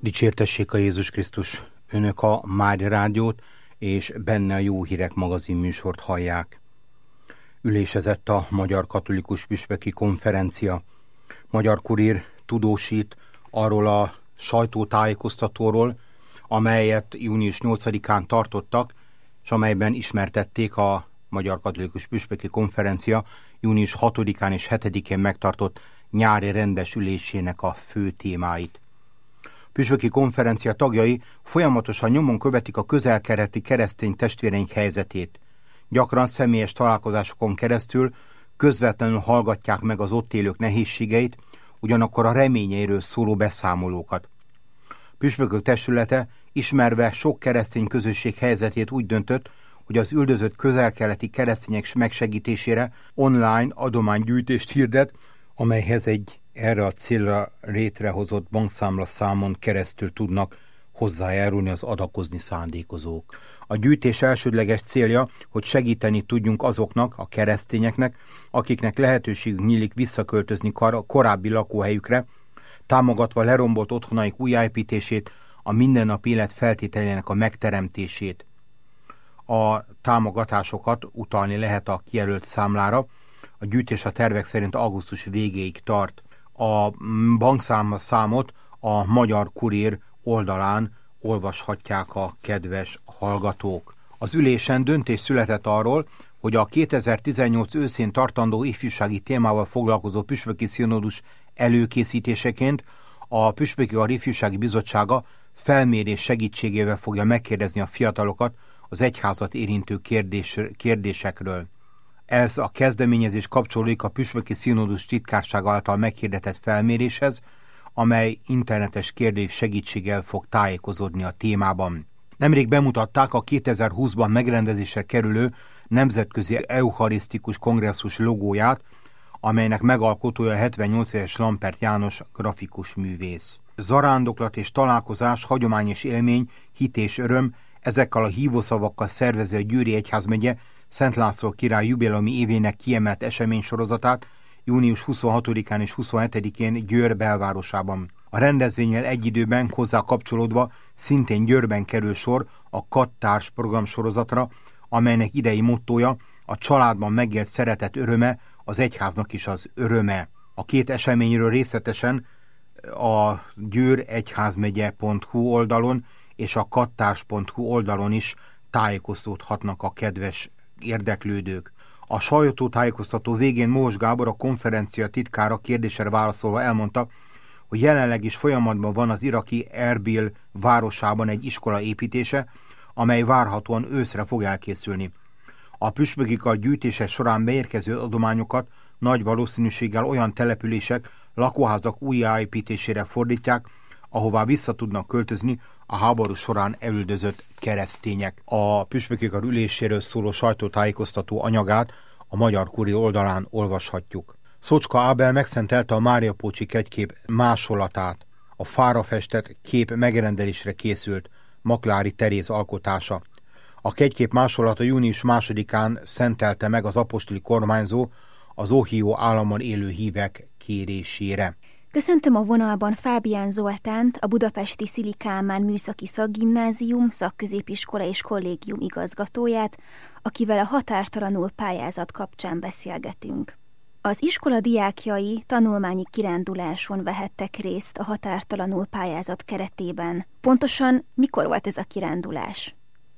Dicsértessék a Jézus Krisztus! Önök a Mária Rádiót és benne a Jó Hírek magazin műsort hallják. Ülésezett a Magyar Katolikus Püspöki Konferencia. Magyar Kurír tudósít arról a sajtótájékoztatóról, amelyet június 8-án tartottak, és amelyben ismertették a Magyar Katolikus Püspöki Konferencia június 6-án és 7-én megtartott nyári rendes ülésének a fő témáit. Püspöki konferencia tagjai folyamatosan nyomon követik a közel-keleti keresztény testvéreink helyzetét. Gyakran személyes találkozásokon keresztül közvetlenül hallgatják meg az ott élők nehézségeit, ugyanakkor a reményeiről szóló beszámolókat. Püspökök testülete, ismerve sok keresztény közösség helyzetét, úgy döntött, hogy az üldözött közel-keleti keresztények megsegítésére online adománygyűjtést hirdet, amelyhez egy erre a célra létrehozott bankszámla számon keresztül tudnak hozzájárulni az adakozni szándékozók. A gyűjtés elsődleges célja, hogy segíteni tudjunk azoknak, a keresztényeknek, akiknek lehetőségük nyílik visszaköltözni korábbi lakóhelyükre, támogatva lerombolt otthonaik újjáépítését, a mindennapi élet feltételének a megteremtését. A támogatásokat utalni lehet a kijelölt számlára. A gyűjtés a tervek szerint augusztus végéig tart. A bankszámla számot a Magyar Kurír oldalán olvashatják a kedves hallgatók. Az ülésen döntés született arról, hogy a 2018 őszén tartandó ifjúsági témával foglalkozó püspöki színódus előkészítéseként a Püspöki Kar Ifjúsági Bizottsága felmérés segítségével fogja megkérdezni a fiatalokat az egyházat érintő kérdésekről. Ez a kezdeményezés kapcsolódik a Püspöki Színódus titkársága által meghirdetett felméréshez, amely internetes kérdés segítséggel fog tájékozódni a témában. Nemrég bemutatták a 2020-ban megrendezésre kerülő Nemzetközi Eucharisztikus Kongresszus logóját, amelynek megalkotója 78 éves Lampert János grafikus művész. Zarándoklat és találkozás, hagyomány és élmény, hit és öröm, ezekkel a hívószavakkal szervezi a Győri Egyházmegye Szent László király jubileumi évének kiemelt eseménysorozatát június 26-án és 27-én Győr belvárosában. A rendezvénnyel egy időben hozzá kapcsolódva szintén Győrben kerül sor a Kattárs programsorozatra, amelynek idei mottója a családban megélt szeretet öröme, az egyháznak is az öröme. A két eseményről részletesen a győregyházmegye.hu oldalon és a kattárs.hu oldalon is tájékozódhatnak a kedves érdeklődők. A sajtótájékoztató végén Mohos Gábor, a konferencia titkára kérdésre válaszolva elmondta, hogy jelenleg is folyamatban van az iraki Erbil városában egy iskola építése, amely várhatóan őszre fog elkészülni. A püspöki kar gyűjtése során beérkező adományokat nagy valószínűséggel olyan települések, lakóházak újjáépítésére fordítják, ahová vissza tudnak költözni a háború során elüldözött keresztények. A püspöki kar üléséről szóló sajtótájékoztató anyagát a Magyar Kurír oldalán olvashatjuk. Szocska Ábel megszentelte a Máriapócsi kegykép másolatát. A fára festett kép megrendelésre készült, Maklári Teréz alkotása. A kegykép másolata június 2-án szentelte meg az apostoli kormányzó az Ohio államban élő hívek kérésére. Köszöntöm a vonalban Fábián Zoltánt, a budapesti Szili Kálmán Műszaki Szakgimnázium, Szakközépiskola és Kollégium igazgatóját, akivel a határtalanul pályázat kapcsán beszélgetünk. Az iskola diákjai tanulmányi kiránduláson vehettek részt a határtalanul pályázat keretében. Pontosan mikor volt ez a kirándulás?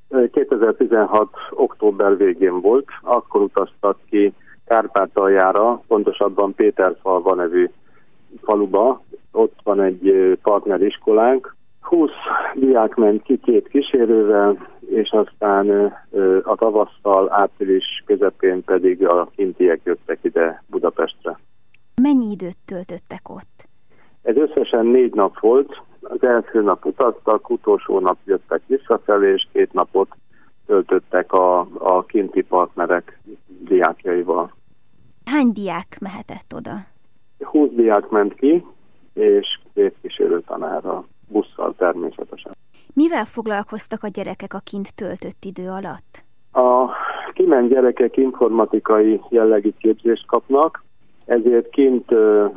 2016. október végén volt, akkor utaztak ki Kárpátaljára, pontosabban Péterfalva nevű faluba, ott van egy partneriskolánk. 20 diák ment ki 2 kísérővel, és aztán a tavasszal, április közepén pedig a kintiek jöttek ide Budapestre. Mennyi időt töltöttek ott? Ez összesen 4 nap volt. Az első nap utaztak, utolsó nap jöttek visszafelé, és 2 napot töltöttek a kinti partnerek diákjaival. Hány diák mehetett oda? 20 diák ment ki, és 2 kísérőtanárral, busszal természetesen. Mivel foglalkoztak a gyerekek a kint töltött idő alatt? A kiment gyerekek informatikai jellegű képzést kapnak, ezért kint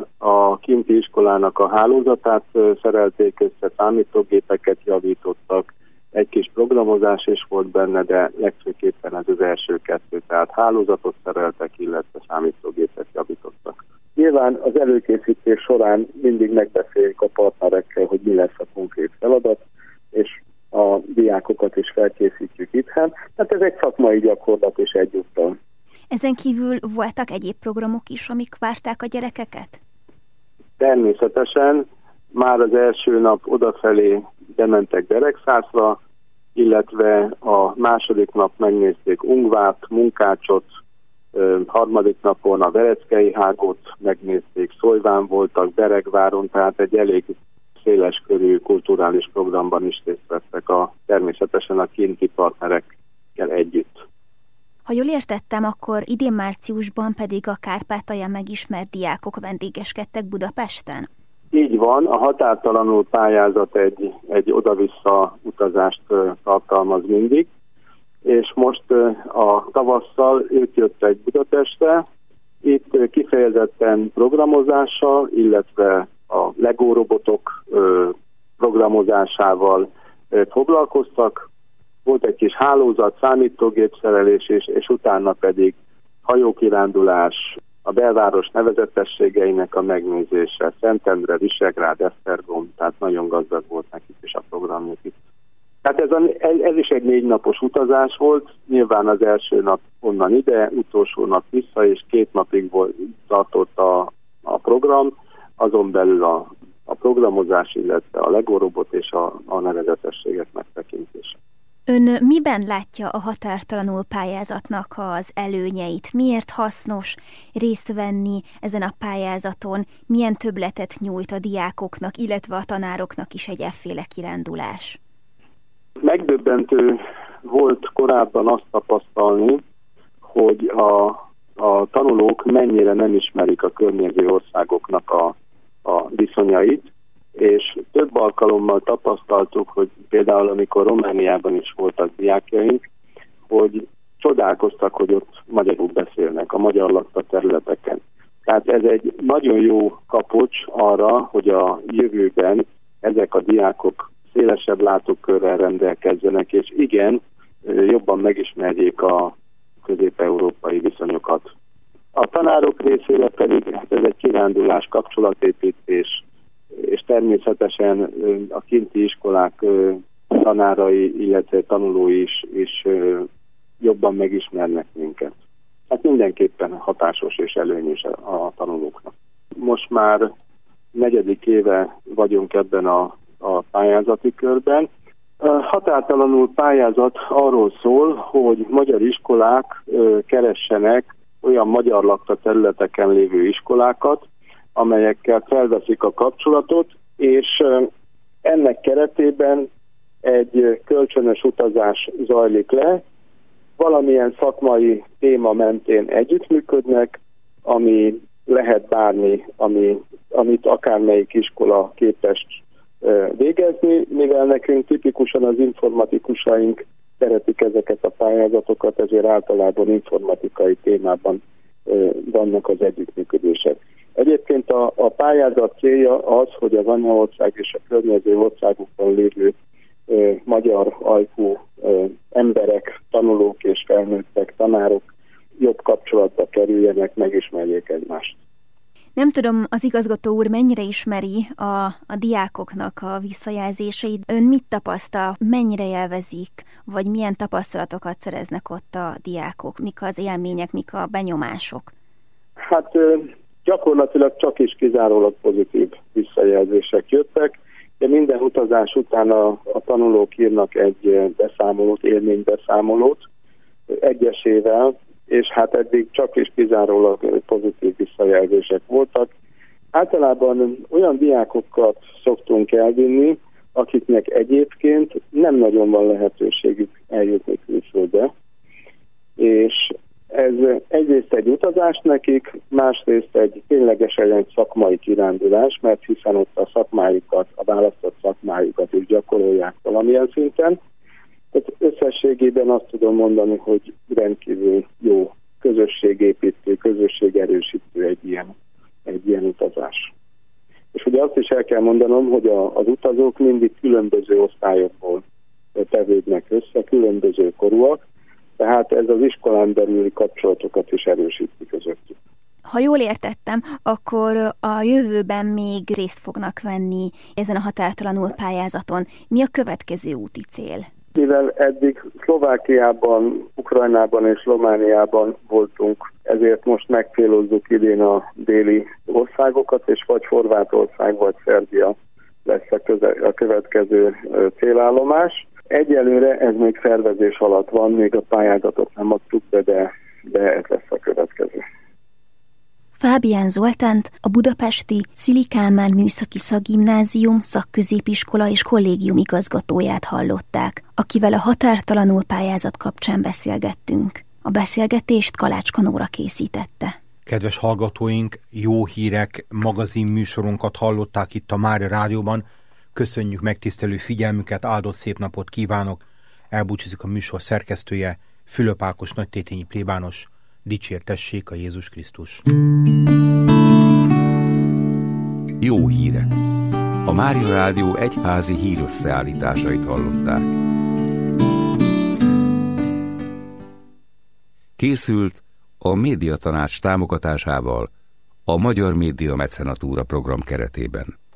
a kinti iskolának a hálózatát szerelték össze, számítógépeket javítottak, egy kis programozás is volt benne, de legfőképpen ez az első kettő, tehát hálózatot szereltek, illetve számítógépet javítottak. Nyilván az előkészítés során mindig megbeszéljük a partnerekkel, hogy mi lesz a konkrét feladat, és a diákokat is felkészítjük itthon. Hát ez egy szakmai gyakorlat is egyúttal. Ezen kívül voltak egyéb programok is, amik várták a gyerekeket? Természetesen már az első nap odafelé bementek Beregszászra, illetve a második nap megnézték Ungvárt, Munkácsot, harmadik napon a Vereckei Hágót megnézték, Szolyván voltak, Beregváron, tehát egy elég széles körű kulturális programban is részt vettek természetesen a kinti partnerekkel együtt. Ha jól értettem, akkor idén márciusban pedig a Kárpátalján megismert diákok vendégeskedtek Budapesten? Így van, a határtalanul pályázat egy oda-vissza utazást tartalmaz mindig, és most a tavasszal ők jöttek Budapestre, itt kifejezetten programozással, illetve a Lego robotok programozásával foglalkoztak. Volt egy kis hálózat, számítógépszerelés, és utána pedig hajókirándulás, a belváros nevezetességeinek a megnézése, Szentendre, Visegrád, Esztergom, tehát nagyon gazdag volt nekik is a programjuk itt. Tehát ez is egy 4 napos utazás volt, nyilván az első nap onnan ide, utolsó nap vissza, és 2 napig tartott a program, azon belül a programozás, illetve a Lego robot és a nevezetességek megtekintése. Ön miben látja a határtalanul pályázatnak az előnyeit? Miért hasznos részt venni ezen a pályázaton? Milyen többletet nyújt a diákoknak, illetve a tanároknak is egy efféle kirándulás? Megdöbbentő volt korábban azt tapasztalni, hogy a tanulók mennyire nem ismerik a környező országoknak a viszonyait, és több alkalommal tapasztaltuk, hogy például amikor Romániában is voltak diákjaink, hogy csodálkoztak, hogy ott magyarul beszélnek a magyar lakta területeken. Tehát ez egy nagyon jó kapocs arra, hogy a jövőben ezek a diákok szélesebb látókörrel rendelkezzenek, és igen, jobban megismerjék a közép-európai viszonyokat. A tanárok részére pedig ez egy kirándulás, kapcsolatépítés, és természetesen a kinti iskolák tanárai, illetve tanulói is jobban megismernek minket. Hát mindenképpen hatásos és előnyös a tanulóknak. Most már 4. éve vagyunk ebben a pályázati körben. A határtalanul pályázat arról szól, hogy magyar iskolák keressenek olyan magyar lakta területeken lévő iskolákat, amelyekkel felveszik a kapcsolatot, és ennek keretében egy kölcsönös utazás zajlik le, valamilyen szakmai téma mentén együttműködnek, ami lehet bármi, amit akármelyik iskola képes végezni, mivel nekünk tipikusan az informatikusaink szeretik ezeket a pályázatokat, ezért általában informatikai témában vannak az együttműködések. Egyébként a pályázat célja az, hogy az anyaország és a környező országokban lévő magyar ajkú emberek, tanulók és felnőttek, tanárok jobb kapcsolatba kerüljenek, megismerjék egymást. Nem tudom, az igazgató úr mennyire ismeri a diákoknak a visszajelzéseit. Ön mit tapasztal, mennyire élvezik, vagy milyen tapasztalatokat szereznek ott a diákok? Mik az élmények, mik a benyomások? Hát gyakorlatilag csak is kizárólag pozitív visszajelzések jöttek. De minden utazás után a tanulók írnak egy beszámolót, élménybeszámolót egyesével, és hát eddig csak is kizárólag pozitív visszajelzések voltak. Általában olyan diákokat szoktunk elvinni, akiknek egyébként nem nagyon van lehetőségük eljutni külföldre, és ez egyrészt egy utazás nekik, másrészt egy ténylegesen egy szakmai kirándulás, mert hiszen ott a szakmájukat, a választott szakmájukat is gyakorolják valamilyen szinten. Tehát összességében azt tudom mondani, hogy rendkívül jó közösségépítő, közösségerősítő egy ilyen egy ilyen utazás. És ugye azt is el kell mondanom, hogy az utazók mindig különböző osztályokból tevődnek össze, különböző korúak, tehát ez az iskolán belüli kapcsolatokat is erősíti közöttük. Ha jól értettem, akkor a jövőben még részt fognak venni ezen a határtalanul pályázaton. Mi a következő úti cél? Mivel eddig Szlovákiában, Ukrajnában és Romániában voltunk, ezért most megcélozzuk idén a déli országokat, és vagy Horvátország, vagy Szerbia lesz a következő célállomás. Egyelőre ez még szervezés alatt van, még a pályázatot nem adtuk be, de ez lesz a következő. Fábián Zoltánt, a budapesti Szili Kálmán Műszaki Szakgimnázium, szakközépiskola és kollégium igazgatóját hallották, akivel a határtalanul pályázat kapcsán beszélgettünk. A beszélgetést Kalácska Nóra készítette. Kedves hallgatóink, Jó Hírek magazin műsorunkat hallották itt a Mária Rádióban. Köszönjük megtisztelő figyelmüket, áldott szép napot kívánok. Elbúcsúzik a műsor szerkesztője, Fülöp Ákos nagytétényi plébános. Dicsértessék a Jézus Krisztus! Jó hírek! A Mária Rádió egyházi hírösszeállításait hallották. Készült a Médiatanács támogatásával a Magyar Média Mecenatúra program keretében.